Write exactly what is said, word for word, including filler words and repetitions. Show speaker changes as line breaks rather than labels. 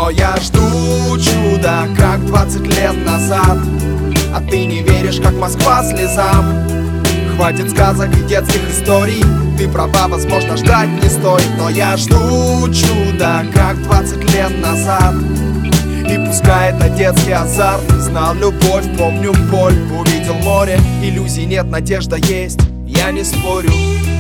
Но я жду чуда, как двадцать лет назад. А ты не веришь, как Москва слезам. Хватит сказок и детских историй. Ты права, возможно, ждать не стоит. Но я жду чуда, как двадцать лет назад. И пускай это детский азарт. Знал любовь, помню боль, увидел море. Иллюзий нет, надежда есть, я не спорю.